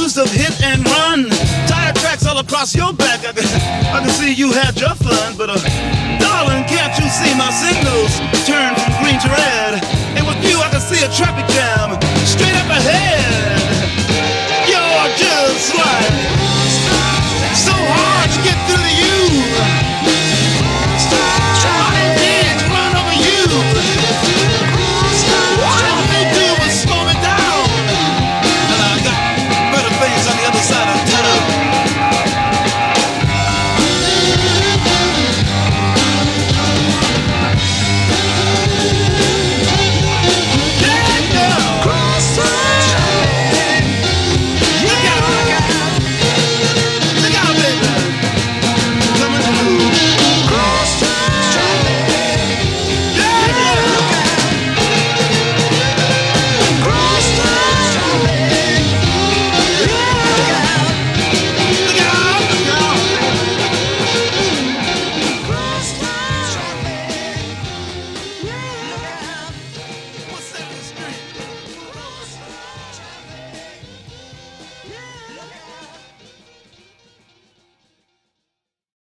accused of hit and run. Tire tracks all across your back. I can see you had your fun, but darling, can't you see my signals turn from green to red? And with you, I can see a traffic jam straight up ahead.